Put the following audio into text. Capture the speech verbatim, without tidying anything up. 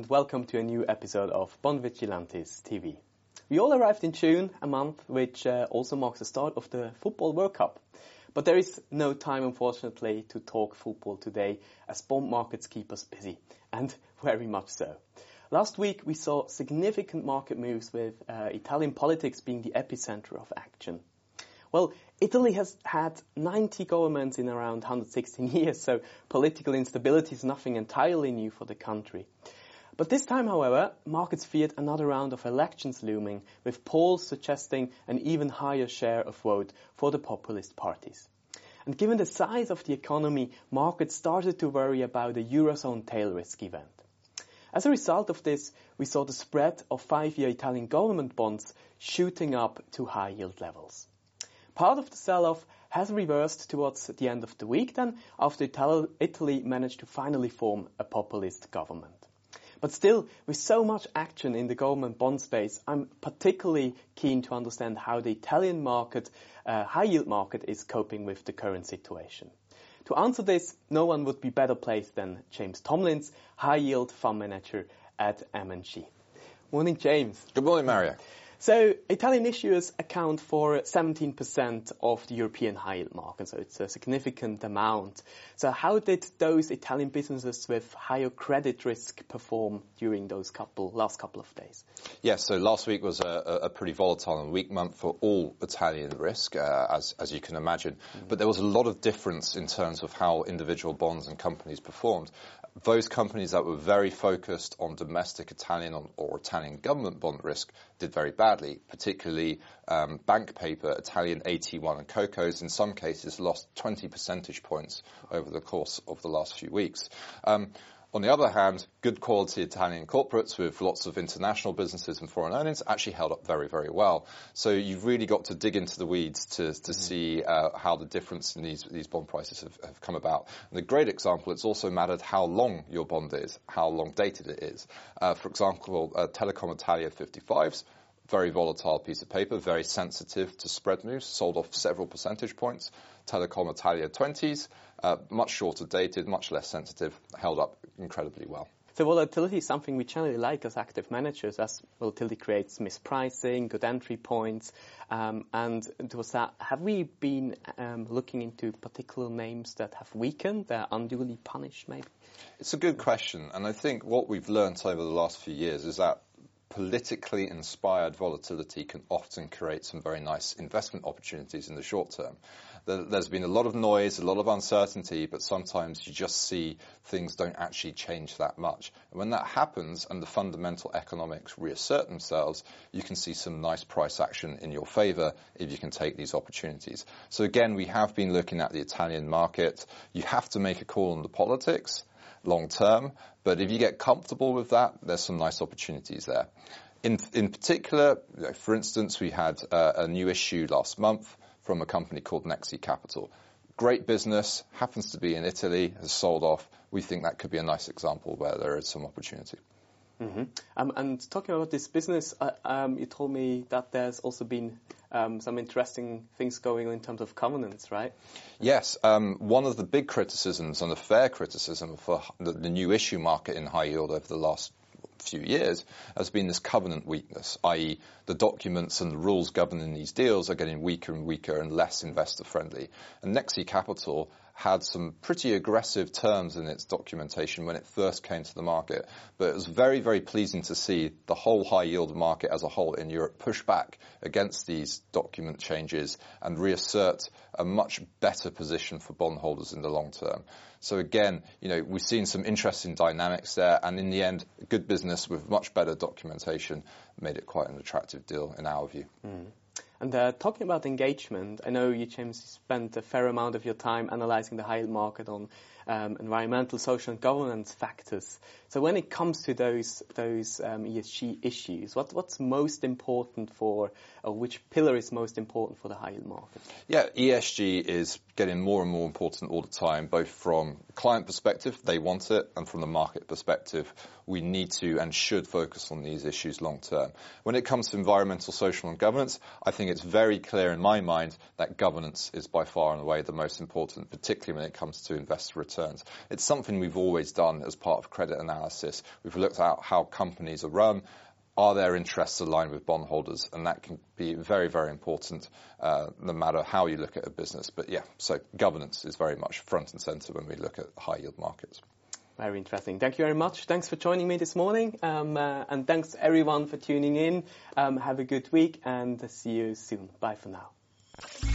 welcome to a new episode of Bond Vigilantes T V. We all arrived in June, a month which uh, also marks the start of the Football World Cup. But there is no time, unfortunately, to talk football today, as bond markets keep us busy, and very much so. Last week we saw significant market moves with uh, Italian politics being the epicenter of action. Well, Italy has had ninety governments in around one hundred sixteen years, so political instability is nothing entirely new for the country. But this time, however, markets feared another round of elections looming, with polls suggesting an even higher share of vote for the populist parties. And given the size of the economy, markets started to worry about a Eurozone tail risk event. As a result of this, we saw the spread of five-year Italian government bonds shooting up to high-yield levels. Part of the sell-off has reversed towards the end of the week then, after Italy managed to finally form a populist government. But still, with so much action in the government bond space, I'm particularly keen to understand how the Italian market, uh, high-yield market, is coping with the current situation. To answer this, no one would be better placed than James Tomlins, high-yield fund manager at M and G. Morning, James. Good morning, Mario. So, Italian issuers account for seventeen percent of the European high-yield market, so it's a significant amount. So how did those Italian businesses with higher credit risk perform during those couple last couple of days? Yes, so last week was a, a pretty volatile and weak month for all Italian risk, uh, as, as you can imagine. Mm. But there was a lot of difference in terms of how individual bonds and companies performed. Those companies that were very focused on domestic Italian or Italian government bond risk did very badly, particularly um, bank paper, Italian A T one and C O C Os, in some cases lost twenty percentage points over the course of the last few weeks. Um, On the other hand, good quality Italian corporates with lots of international businesses and foreign earnings actually held up very, very well. So you've really got to dig into the weeds to, to mm-hmm. see uh, how the difference in these, these bond prices have, have come about. And a great example, it's also mattered how long your bond is, how long dated it is. Uh, for example, uh, Telecom Italia fifty-fives, very volatile piece of paper, very sensitive to spread moves, sold off several percentage points. Telecom Italia twenties, uh, much shorter dated, much less sensitive, held up incredibly well. So volatility is something we generally like as active managers, as volatility creates mispricing, good entry points. Um, and was that, have we been um, looking into particular names that have weakened, that are unduly punished maybe? It's a good question. And I think what we've learned over the last few years is that politically inspired volatility can often create some very nice investment opportunities in the short term. There's been a lot of noise, a lot of uncertainty, but sometimes you just see things don't actually change that much. And when that happens and the fundamental economics reassert themselves, you can see some nice price action in your favor if you can take these opportunities. So again, we have been looking at the Italian market. You have to make a call on the politics long term, but if you get comfortable with that, there's some nice opportunities there. In, in particular, you know, for instance, we had uh, a new issue last month from a company called Nexi Capital. Great business, happens to be in Italy, has sold off. We think that could be a nice example where there is some opportunity. Mm-hmm. Um, and talking about this business, uh, um, you told me that there's also been um, some interesting things going on in terms of covenants, right? Yes. Um, one of the big criticisms, and a fair criticism for the, the new issue market in high yield over the last few years, has been this covenant weakness, that is the documents and the rules governing these deals are getting weaker and weaker and less investor friendly. And Nexi Capital had some pretty aggressive terms in its documentation when it first came to the market. But it was very, very pleasing to see the whole high-yield market as a whole in Europe push back against these document changes and reassert a much better position for bondholders in the long term. So again, you know, we've seen some interesting dynamics there, and in the end, a good business with much better documentation made it quite an attractive deal in our view. Mm. And uh, talking about engagement, I know you, James, spent a fair amount of your time analysing the high-yield market on um, environmental, social and governance factors. So when it comes to those those um, E S G issues, what, what's most important for, or which pillar is most important for the high-yield market? Yeah, E S G is getting more and more important all the time, both from the client perspective, they want it, and from the market perspective, we need to and should focus on these issues long term. When it comes to environmental, social and governance, I think think it's very clear in my mind that governance is by far and away the most important, particularly when it comes to investor returns. It's something we've always done as part of credit analysis. We've looked at how companies are run. Are their interests aligned with bondholders? And that can be very, very important uh, no matter how you look at a business. But yeah, so governance is very much front and centre when we look at high yield markets. Very interesting. Thank you very much. Thanks for joining me this morning. Um, uh, and thanks everyone for tuning in. Um, have a good week and see you soon. Bye for now.